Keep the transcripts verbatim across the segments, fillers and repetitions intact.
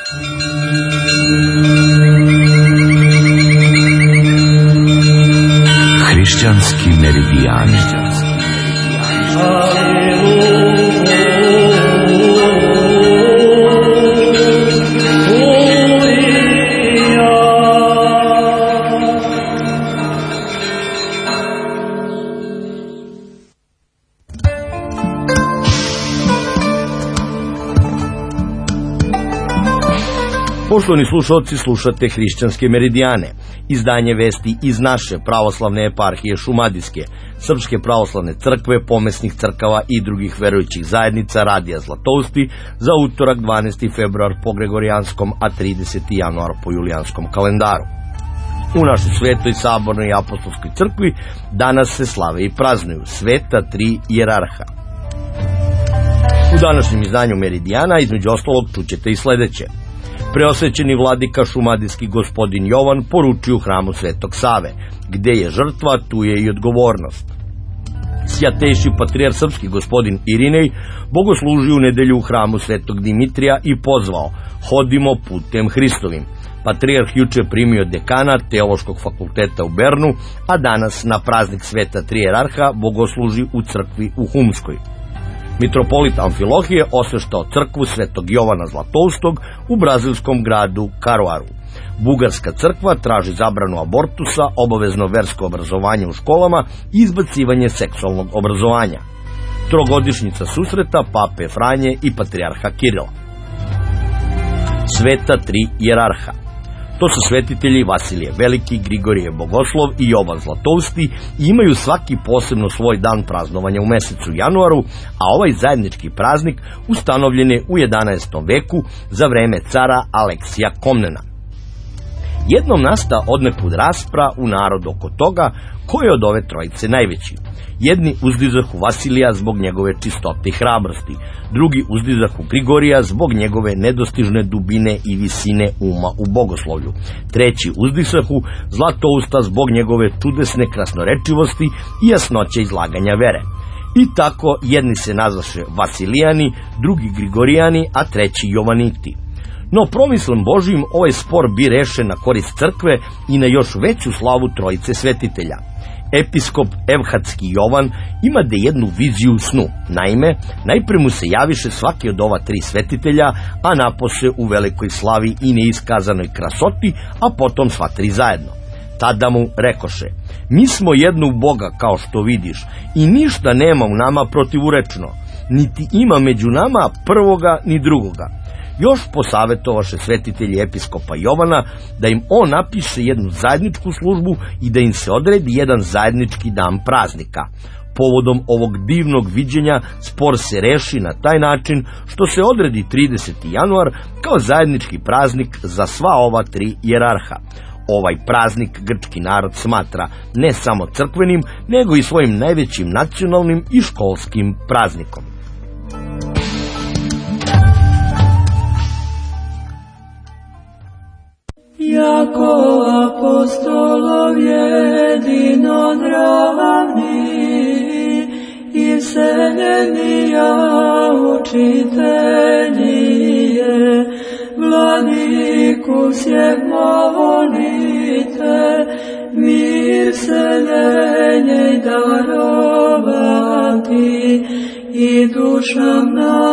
Hrišćanski meridijani. Poštovani slušalci, slušate Hrišćanske meridijane, izdanje vesti iz naše pravoslavne eparhije Šumadijske, Srpske pravoslavne crkve, pomesnih crkava i drugih verujućih zajednica Radija Zlatousti za utorak dvanaesti februar po Gregorijanskom, a trideseti januar po Julijanskom kalendaru. U našoj svetoj sabornoj i apostolskoj crkvi danas se slave i praznuju sveta tri ijerarha. U današnjem izdanju meridijana između ostalog čućete i sledeće. Preosvećeni vladika šumadijski gospodin Jovan poručuje u hramu Svetog Save, gde je žrtva, tu je i odgovornost. Sjatejši patrijar srpski gospodin Irinej bogoslužio u nedelju u hramu Svetog Dimitrija i pozvao: hodimo putem Hristovim. Patrijarh juče primio dekana Teološkog fakulteta u Bernu, a danas na praznik sveta tri ijerarha bogosluži u crkvi u Humskoj. Mitropolit Amfilohije osveštao crkvu Svetog Jovana Zlatoustog u brazilskom gradu Karuaru. Bugarska crkva traži zabranu abortusa, obavezno versko obrazovanje u školama i izbacivanje seksualnog obrazovanja. Trogodišnjica susreta Pape Franje i Patrijarha Kirila. Sveta tri ijerarha. To su svetitelji Vasilije Veliki, Grigorije Bogoslov i Jovan Zlatousti i imaju svaki posebno svoj dan praznovanja u mesecu januaru, a ovaj zajednički praznik ustanovljen je u jedanaestom veku za vreme cara Aleksija Komnena. Jednom nasta odnekud raspra u narodu oko toga ko je od ove trojice najveći. Jedni uzdizahu Vasilija zbog njegove čistote i hrabrosti, drugi uzdizahu Grigorija zbog njegove nedostižne dubine i visine uma u bogoslovlju, treći uzdisahu Zlatousta zbog njegove čudesne krasnorečivosti i jasnoće izlaganja vere. I tako jedni se nazvaše Vasilijani, drugi Grigorijani, a treći Jovaniti. No promislom Božijim ovaj spor bi rešen na korist crkve i na još veću slavu trojice svetitelja. Episkop Evhadski Jovan ima da jednu viziju u snu. Naime, najpre mu se javiše svaki od ova tri svetitelja, a napose u velikoj slavi i neiskazanoj krasoti, a potom sva tri zajedno. Tada mu rekoše: mi smo jedno u Boga, kao što vidiš, i ništa nema u nama protivurečno, niti ima među nama prvoga ni drugoga. Još posavetovaše svetitelji episkopa Jovana da im on napiše jednu zajedničku službu i da im se odredi jedan zajednički dan praznika. Povodom ovog divnog viđenja spor se reši na taj način što se odredi trideseti januar kao zajednički praznik za sva ova tri ijerarha. Ovaj praznik grčki narod smatra ne samo crkvenim, nego i svojim najvećim nacionalnim i školskim praznikom. Jako apostolov jedinodravni i vseljenija učitelije, vladiku sjeg molite, mir vseljenje darovati i dušam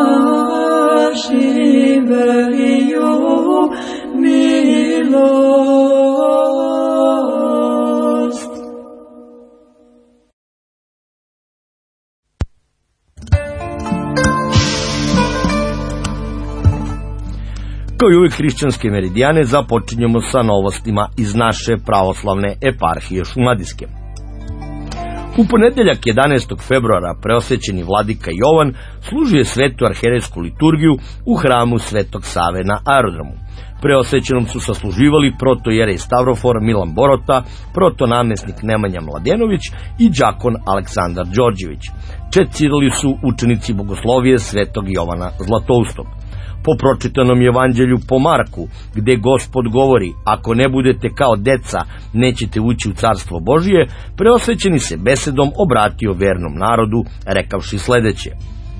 našim veliju milost. Kao i uvijek Hrišćanske meridijane započinjemo sa novostima iz naše pravoslavne eparhije Šumadijske. U ponedeljak jedanaestog februara preosvećeni vladika Jovan služio svetu arherejsku liturgiju u hramu Svetog Save na aerodromu. Preosvećenom su sasluživali protojerej Stavrofor Milan Borota, protonamjesnik Nemanja Mladenović i đakon Aleksandar Đorđević. Čecirali su učenici bogoslovije Svetog Jovana Zlatoustog. Po pročitanom evanđelju po Marku, gde Gospod govori: ako ne budete kao deca, nećete ući u carstvo Božije, preosvećeni se besedom obratio vernom narodu, rekavši sledeće: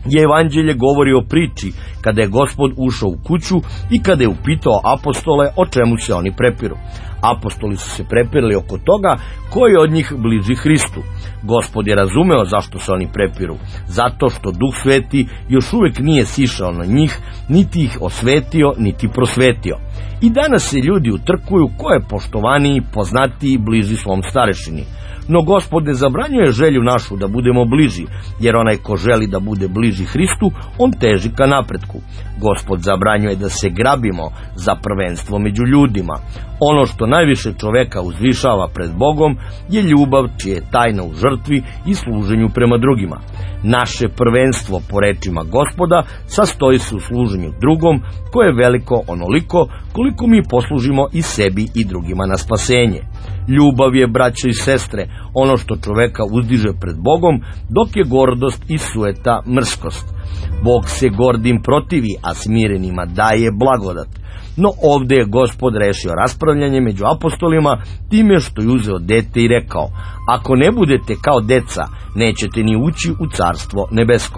je evanđelje govori o priči kada je Gospod ušao u kuću i kada je upitao apostole o čemu se oni prepiru. Apostoli su se prepirali oko toga ko je od njih bliži Hristu. Gospod je razumeo zašto se oni prepiru, zato što Duh Sveti još uvek nije sišao na njih, niti ih osvetio, niti prosvetio. I danas se ljudi utrkuju ko je poštovaniji, poznatiji i bliži svom starešini. No Gospod ne zabranjuje želju našu da budemo bliži, jer onaj ko želi da bude bliži Hristu, on teži ka napretku. Gospod zabranjuje da se grabimo za prvenstvo među ljudima. Ono što najviše čoveka uzvišava pred Bogom je ljubav čija je tajna u žrtvi i služenju prema drugima. Naše prvenstvo, po rečima Gospoda, sastoji se u služenju drugom, koje je veliko onoliko koliko mi poslužimo i sebi i drugima na spasenje. Ljubav je, braćo i sestre, ono što čoveka uzdiže pred Bogom, dok je gordost i sueta mrskost. Bog se gordim protivi, a smirenima daje blagodat. No ovdje je Gospod rešio raspravljanje među apostolima time što je uzeo dete i rekao: ako ne budete kao deca, nećete ni ući u carstvo nebesko.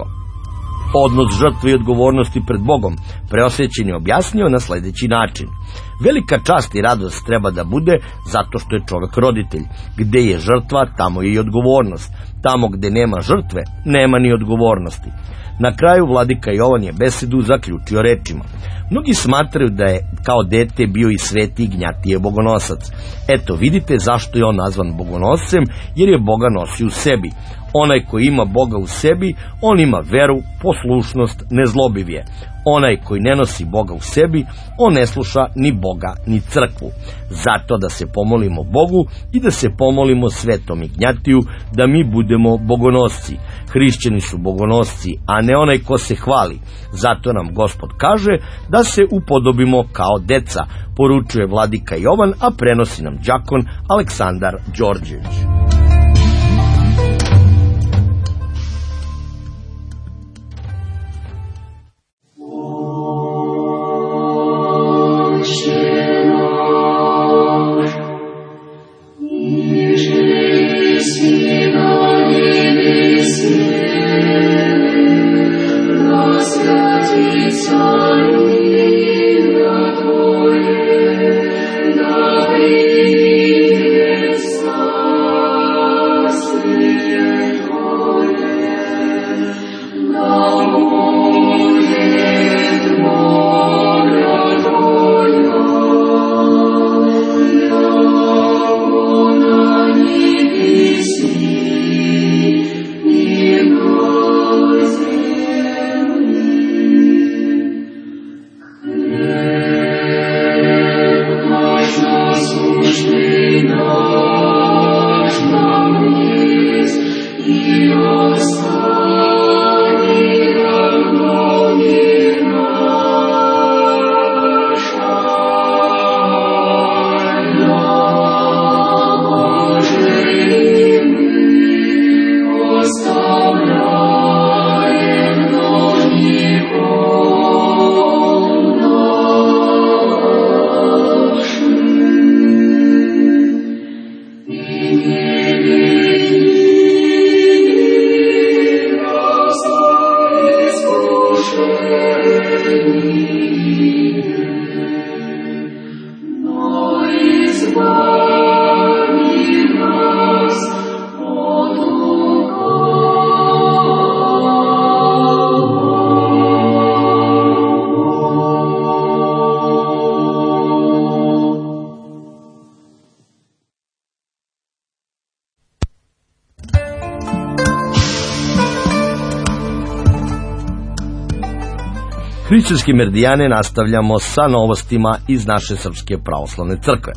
Odnos žrtve i odgovornosti pred Bogom preosvećen je objasnio na sljedeći način. Velika čast i radost treba da bude zato što je čovjek roditelj. Gde je žrtva, tamo je i odgovornost. Tamo gde nema žrtve, nema ni odgovornosti. Na kraju vladika Jovan je besedu zaključio rečima: mnogi smatraju da je kao dete bio i sveti Ignjatije Bogonosac. Eto, vidite zašto je on nazvan Bogonoscem, jer je Boga nosi u sebi. Onaj koji ima Boga u sebi, on ima veru, poslušnost, nezlobiv je. Onaj koji ne nosi Boga u sebi, on ne sluša ni Boga, ni crkvu. Zato da se pomolimo Bogu i da se pomolimo svetom Ignjatiju, da mi budemo bogonosci. Hrišćani su bogonosci, a ne onaj ko se hvali. Zato nam Gospod kaže da se upodobimo kao deca, poručuje vladika Jovan, a prenosi nam đakon Aleksandar Đorđević. Hrišćanske meridijane nastavljamo sa novostima iz naše Srpske pravoslavne crkve.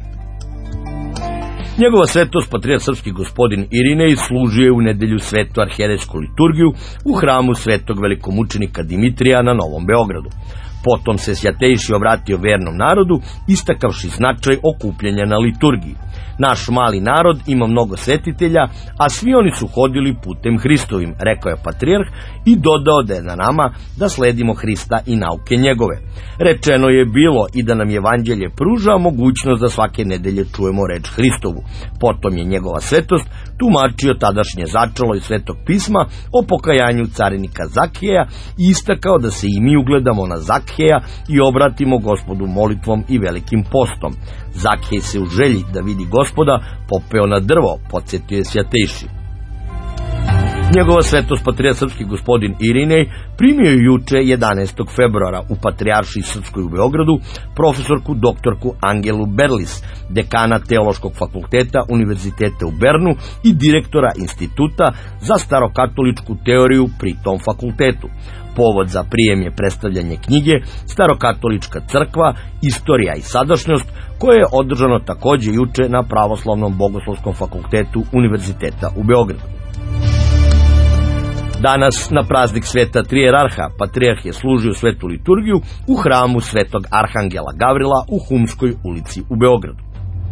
Njegova svetost patrijarh srpski gospodin Irinej služio je u nedelju svetu arhijerejsku liturgiju u hramu svetog velikomučenika Dimitrija na Novom Beogradu. Potom se Sjatejši obratio vernom narodu, istakavši značaj okupljanja na liturgiji. Naš mali narod ima mnogo svetitelja, a svi oni su hodili putem Hristovim, rekao je patrijarh i dodao da je na nama da sledimo Hrista i nauke njegove. Rečeno je bilo i da nam evanđelje pruža mogućnost da svake nedelje čujemo reč Hristovu. Potom je njegova svetost tumačio tadašnje začelo iz Svetog pisma o pokajanju carinika Zakheja i istakao da se i mi ugledamo na Zakheja i obratimo Gospodu molitvom i velikim postom. Zakhej se u želji da vidi Gospoda popeo na drvo, podsjetio je Sjatejši. Njegova svetost patrijarh srpski gospodin Irinej primio je juče jedanaestog februara u Patrijaršiji srpskoj u Beogradu profesorku doktorku Angelu Berlis, dekana Teološkog fakulteta Univerziteta u Bernu i direktora Instituta za starokatoličku teoriju pri tom fakultetu. Povod za prijem je predstavljanje knjige Starokatolička crkva, istorija i sadašnjost, koje je održano takođe juče na Pravoslavnom bogoslovskom fakultetu Univerziteta u Beogradu. Danas, na praznik sveta Trijerarha, patrijarh je služio svetu liturgiju u hramu svetog Arhangela Gavrila u Humskoj ulici u Beogradu.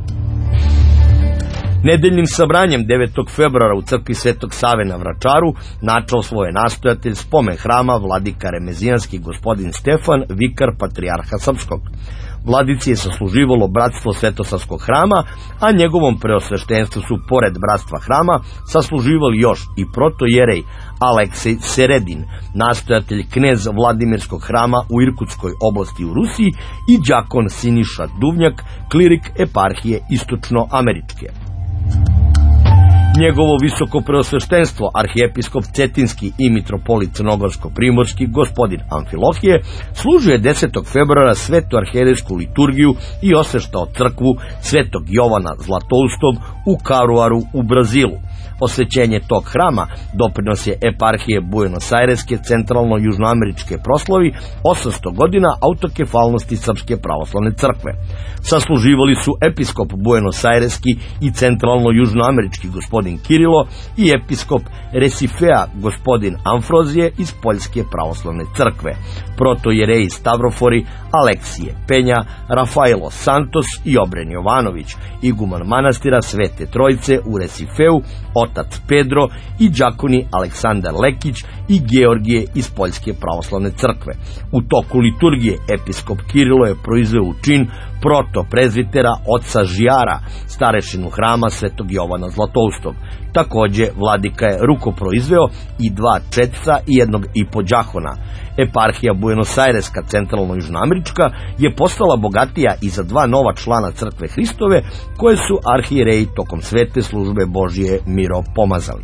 Nedeljnim sabranjem devetog februara u crkvi Svetog Save na Vračaru načao svoje nastojatelj spomen hrama vladika remezijanski gospodin Stefan, vikar patrijarha srpskog. Vladici je sasluživalo bratstvo Svetosavskog hrama, a njegovom preosveštenstvu su pored bratstva hrama sasluživali još i protojerej Aleksej Seredin, nastojatelj knez Vladimirskog hrama u Irkutskoj oblasti u Rusiji, i đakon Siniša Duvnjak, klirik eparhije istočnoameričke. Njegovo visoko preosveštenstvo, arhijepiskop Cetinski i mitropolit Crnogorsko-primorski, gospodin Amfilohije, služio je desetog februara svetu arhijerejsku liturgiju i osveštao crkvu Svetog Jovana Zlatoustog u Karuaru u Brazilu. Osvećenje tog hrama doprinos je eparhije Buenos Aireske centralno-južnoameričke proslavi osamsto godina autokefalnosti Srpske pravoslavne crkve. Sasluživali su episkop Buenos Aireski i centralno-južnoamerički gospodin Kirilo i episkop Resifea gospodin Amfrozije iz Poljske pravoslavne crkve, protojereji Stavrofori Aleksije Penja, Rafaelo Santos i Obren Jovanović, iguman manastira Svete Trojice u Resifeu, otac Pedro i đakoni Aleksandar Lekić i Georgije iz Poljske pravoslavne crkve. U toku liturgije episkop Kirilo je proizveo u čin protoprezvitera oca Žijara, starešinu hrama Svetog Jovana Zlatoustog. Takođe, vladika je rukoproizveo i dva četca i jednog i po đahona. Eparhija Buenos Aireska centralno-južnoamerička je postala bogatija i za dva nova člana crkve Hristove, koje su arhijereji tokom svete službe Božije miro pomazali.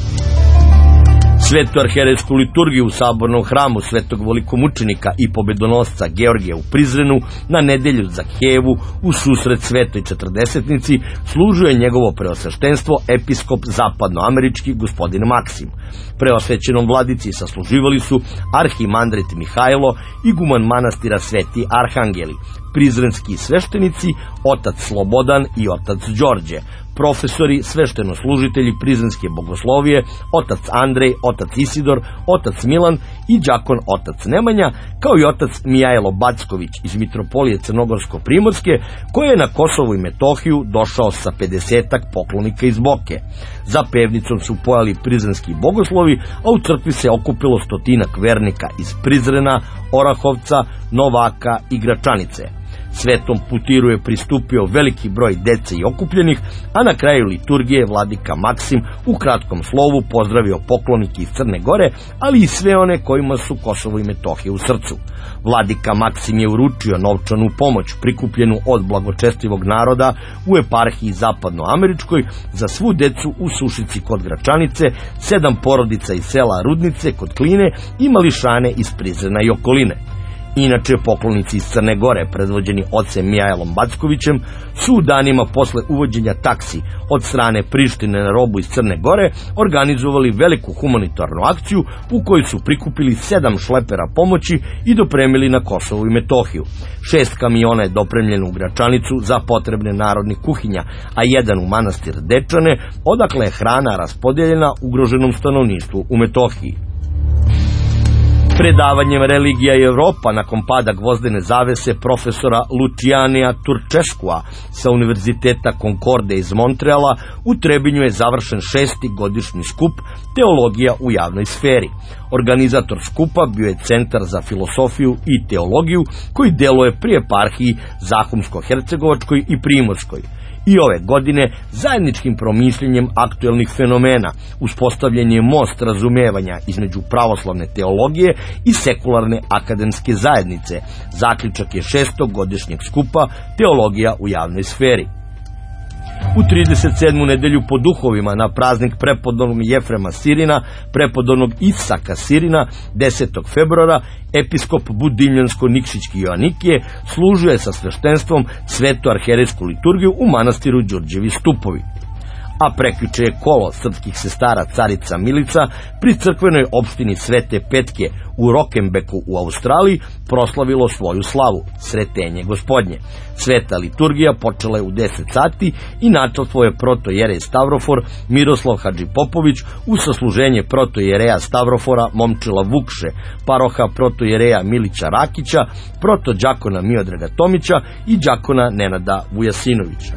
Svetu arhijerejsku liturgiju u sabornom hramu Svetog velikomučenika i pobedonosca Georgija u Prizrenu na nedelju Zakhejevu u susret Svetoj četrdesetnici služio je njegovo preosveštenstvo episkop zapadnoamerički gospodin Maksim. Preosvećenom vladici sasluživali su arhimandrit Mihajlo, iguman manastira Sveti Arhangeli, prizrenski sveštenici otac Slobodan i otac Đorđe, profesori, sveštenoslužitelji prizrenske bogoslovije, otac Andrej, otac Isidor, otac Milan i đakon otac Nemanja, kao i otac Mijajlo Backović iz mitropolije Crnogorsko-primorske, koji je na Kosovu i Metohiju došao sa pedesetak poklonika iz Boke. Za pevnicom su pojali prizrenski bogoslovi, a u crkvi se okupilo stotinak vernika iz Prizrena, Orahovca, Novaka i Gračanice. Svetom putiru je pristupio veliki broj dece i okupljenih, a na kraju liturgije vladika Maksim u kratkom slovu pozdravio poklonike iz Crne Gore, ali i sve one kojima su Kosovo i Metohija u srcu. Vladika Maksim je uručio novčanu pomoć prikupljenu od blagočestivog naroda u eparhiji zapadnoameričkoj za svu decu u Sušici kod Gračanice, sedam porodica iz sela Rudnice kod Kline i mališane iz Prizrena i okoline. Inače, poklonici iz Crne Gore, predvođeni ocem Mijajlom Backovićem, su u danima posle uvođenja taksi od strane Prištine na robu iz Crne Gore organizovali veliku humanitarnu akciju u kojoj su prikupili sedam šlepera pomoći i dopremili na Kosovo i Metohiju. Šest kamiona je dopremljeno u Gračanicu za potrebne narodnih kuhinja, a jedan u manastir Dečane, odakle je hrana raspodeljena ugroženom stanovništvu u Metohiji. Predavanjem Religija i Evropa nakon pada gvozdene zavese profesora Lucianija Turčeskua sa Univerziteta Konkorde iz Montreala u Trebinju je završen šesti godišnji skup Teologija u javnoj sferi. Organizator skupa bio je Centar za filosofiju i teologiju koji deluje pri eparhiji Zahumsko-Hercegovačkoj i Primorskoj. I ove godine zajedničkim promišljenjem aktuelnih fenomena uspostavljen je most razumevanja između pravoslavne teologije i sekularne akademske zajednice. Zaključak je šestog godišnjeg skupa Teologija u javnoj sferi. U trideset sedmu nedelju po duhovima na praznik prepodobnog Jefrema Sirina, prepodobnog Isaka Sirina, desetog februara, episkop Budimljansko-Nikšićki Joanikije služio je sa sveštenstvom svetu arherejsku liturgiju u manastiru Đurđevi Stupovi. A prekjuče je kolo srpskih sestara Carica Milica pri crkvenoj opštini Svete Petke u Rokembeku u Australiji proslavilo svoju slavu, Sretenje Gospodnje. Sveta liturgija počela je u deset sati i načelstvo je protojerej Stavrofor Miroslav Hadžipopović uz sasluženje protojereja Stavrofora Momčila Vukše, paroha protojereja Milića Rakića, protođakona Miodraga Tomića i đakona Nenada Vujasinovića.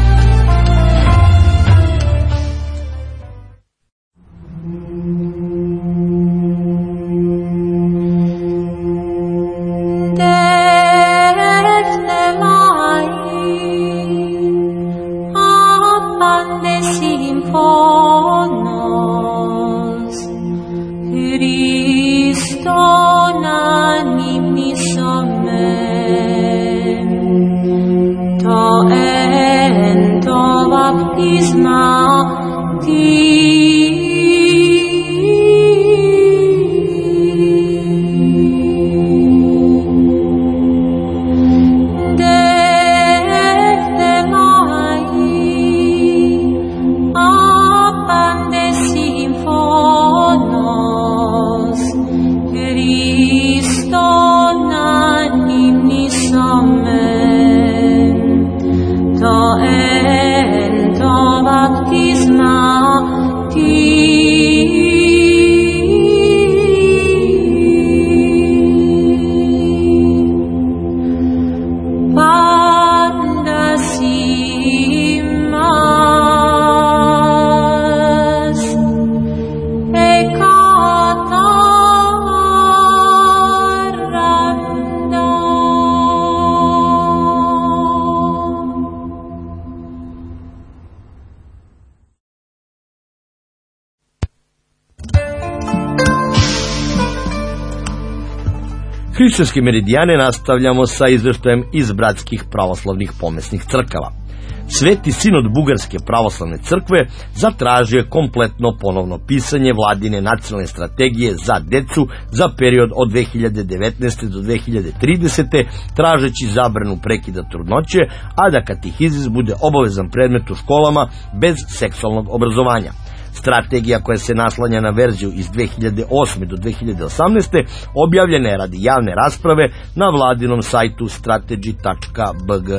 Hrišćanske meridijane nastavljamo sa izveštajem iz bratskih pravoslavnih pomesnih crkava. Sveti sinod Bugarske pravoslavne crkve zatražio je kompletno ponovno pisanje vladine nacionalne strategije za decu za period od dve hiljade devetnaeste. do dve hiljade tridesete. tražeći zabranu prekida trudnoće, a da katehizis bude obavezan predmet u školama bez seksualnog obrazovanja. Strategija koja se naslanja na verziju iz dve hiljade osme. do dve hiljade osamnaeste. objavljena je radi javne rasprave na vladinom sajtu strategy tačka b g.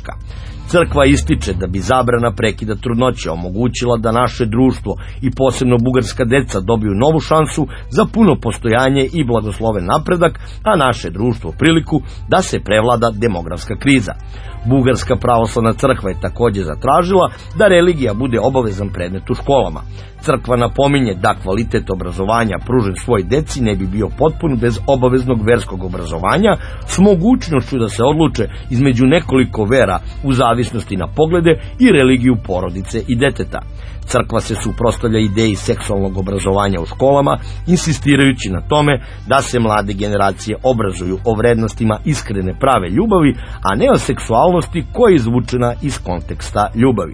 Crkva ističe da bi zabrana prekida trudnoće omogućila da naše društvo i posebno bugarska deca dobiju novu šansu za puno postojanje i blagosloven napredak, a naše društvo priliku da se prevlada demografska kriza. Bugarska pravoslavna crkva je također zatražila da religija bude obavezan predmet u školama. Crkva napominje da kvalitet obrazovanja pružen svoj deci ne bi bio potpun bez obaveznog verskog obrazovanja s mogućnošću da se odluče između nekoliko vera u zavisnosti na poglede i religiju porodice i deteta. Crkva se suprotstavlja ideji seksualnog obrazovanja u školama, insistirajući na tome da se mlade generacije obrazuju o vrednostima iskrene prave ljubavi, a ne o seksualnosti koja je izvučena iz konteksta ljubavi.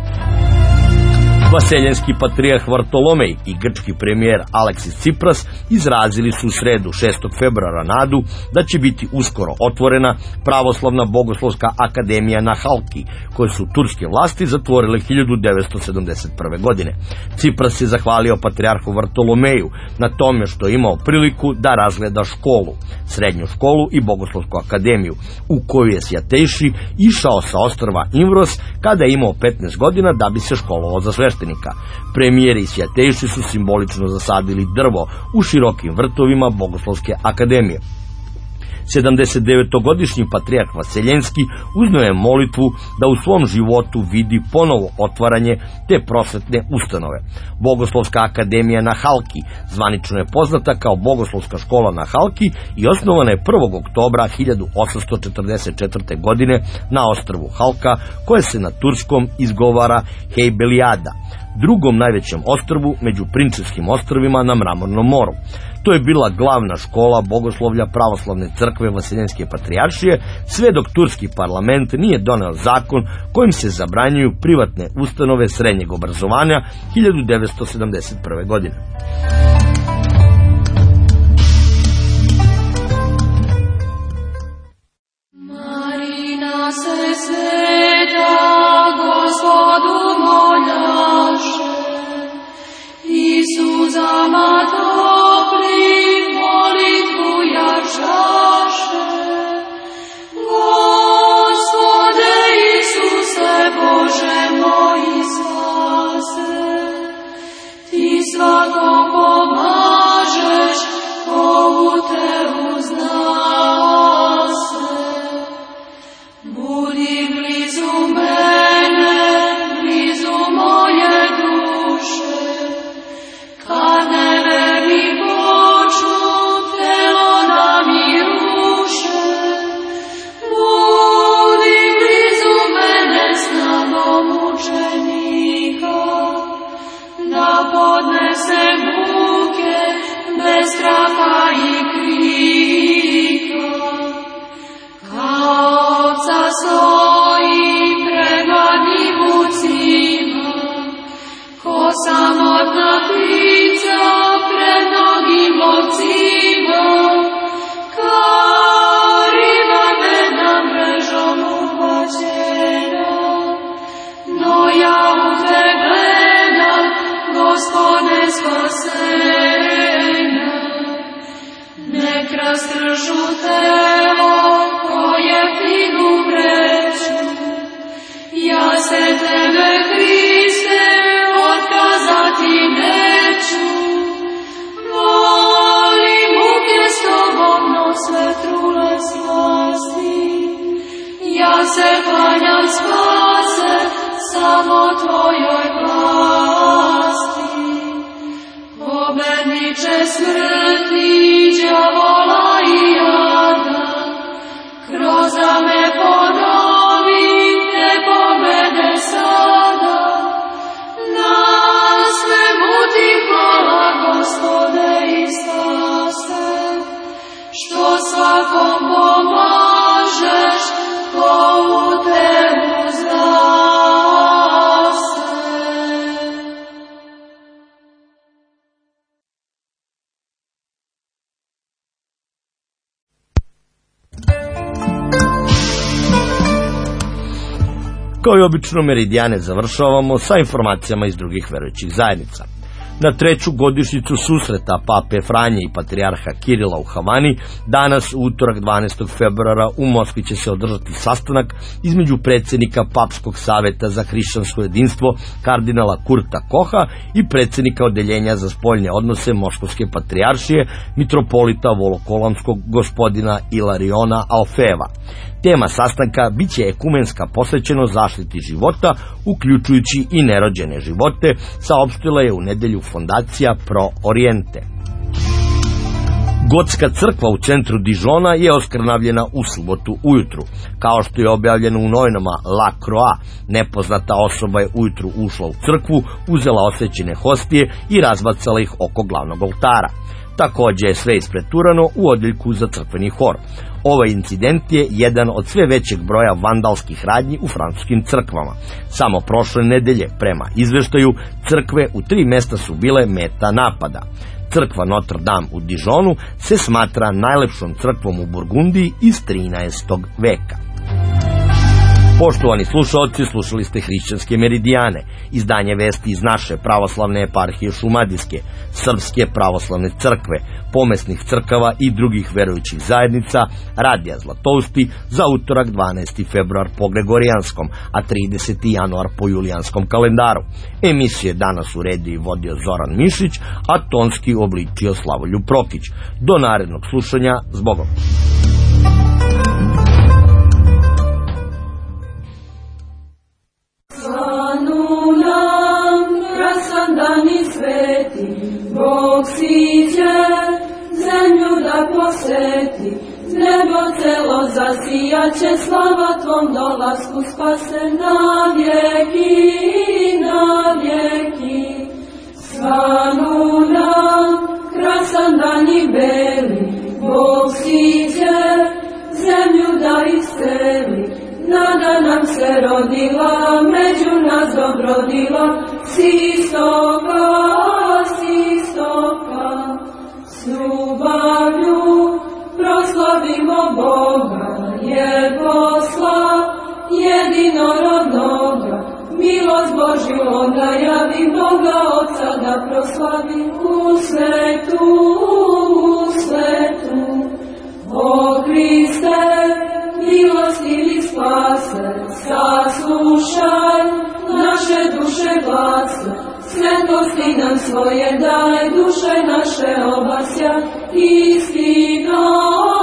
Vaseljenski patrijarh Vartolomej i grčki premijer Aleksis Cipras izrazili su u sredu šestog februara nadu da će biti uskoro otvorena pravoslavna bogoslovska akademija na Halki, koju su turske vlasti zatvorile hiljadu devetsto sedamdeset prve. godine. Cipras je zahvalio patrijarhu Vartolomeju na tome što je imao priliku da razgleda školu, srednju školu i bogoslovsku akademiju, u koju je Sjatejši išao sa ostrva Imvros kada je imao petnaest godina da bi se školovao za sveštena. sveštenika. Premijeri i svjatejši su simbolično zasadili drvo u širokim vrtovima Bogoslovske akademije. sedamdesetdevetogodišnji patrijarh Vaseljenski uznio je molitvu da u svom životu vidi ponovo otvaranje te prosvetne ustanove. Bogoslovska akademija na Halki zvanično je poznata kao Bogoslovska škola na Halki i osnovana je prvog oktobra hiljadu osamsto četrdeset četvrte. godine na ostrvu Halka, koje se na turskom izgovara Heybeliada, drugom najvećem ostrvu među Prinčevskim ostrvima na Mramornom moru. To je bila glavna škola bogoslovlja pravoslavne crkve Vaseljenske patrijaršije, sve dok turski parlament nije doneo zakon kojim se zabranjuju privatne ustanove srednjeg obrazovanja hiljadu devetsto sedamdeset prve. godine. Marina se sveta Gospodu moljaše i suzama toplim molitvu jačaše. Gospode Isuse Bože moj spase, ti svakom pomažeš, komu te uznase. Budi blizu mene, blizu moje duše, kad neverni počnu telo da mi ruše. Budi blizu mene snagom mučenika, da podnese muke bez straha i krika. Kao ovca stoji pred gladnim vucima, ko samotna ptica pred mnogim lovcima, kao riba bedna mrežom uhvaćena. No ja u te gledam, Gospode spasenja, nek rastršu telo koje finu vreću. Ja se tebe, Hriste, otkazati neću. Voli muke s tobom, no sve trule slasti. Ja se klanjam spase, samo tvojoj vlasti. Pobedniče smrti, đavola i jada, kroz rame ponovi te pobede sada. Na svemu ti hvala, Gospode, i spase, što svakom pomažeš, ko u tebu zrase. Kao i obično, Meridijane završavamo sa informacijama iz drugih verujućih zajednica. Na treću godišnjicu susreta Pape Franje i patrijarha Kirila u Havani, danas, u utorak dvanaestog februara, u Moskvi će se održati sastanak između predsjednika Papskog saveta za hrišćansko jedinstvo kardinala Kurta Koha i predsjednika odeljenja za spoljne odnose Moškovske patrijaršije mitropolita Volokolamskog gospodina Ilariona Alfeva. Tema sastanka bit će ekumenska posvećeno zaštiti života, uključujući i nerođene živote, saopštila je u nedelju fondacija Pro Oriente. Gotska crkva u centru Dižona je oskrnavljena u subotu ujutru. Kao što je objavljeno u novinama La Croix, nepoznata osoba je ujutru ušla u crkvu, uzela osvećene hostije i razbacala ih oko glavnog oltara. Također je sve ispreturano u odjeljku za crkveni hor. Ovaj incident je jedan od sve većeg broja vandalskih radnji u francuskim crkvama. Samo prošle nedelje, prema izveštaju, crkve u tri mesta su bile meta napada. Crkva Notre Dame u Dižonu se smatra najlepšom crkvom u Burgundiji iz trinaestog veka. Poštovani slušaoci, slušali ste Hrišćanske meridijane, izdanje vesti iz naše pravoslavne eparhije Šumadijske, Srpske pravoslavne crkve, pomesnih crkava i drugih verujućih zajednica, Radija Zlatousti za utorak dvanaesti februar po Gregorijanskom, a trideseti januar po Julijanskom kalendaru. Emisije danas uredio i vodio Zoran Mišić, a tonski obličio Slavoljub Prokić. Do narednog slušanja, zbogom. Dani sveti, Bog siđe, zemlju da posveti, nebo celo zasijaće, slava tvom dolasku spase na vjeki, na vjeki. Svanu nam, krasan dan i beli, Bog siđe, zemlju da isceli, nada nam se rodila, među nas dobrodila, s istoka, s istoka. S ljubavlju proslavimo Boga, jer posla jedinorodnoga, milost Božju onda javi, Boga Otca da proslavi u svetu, u svetu. O Kriste, milostivi spase, saslušaj naše duše glase, svetosti nam svoje daj, duše naše obasja, istino.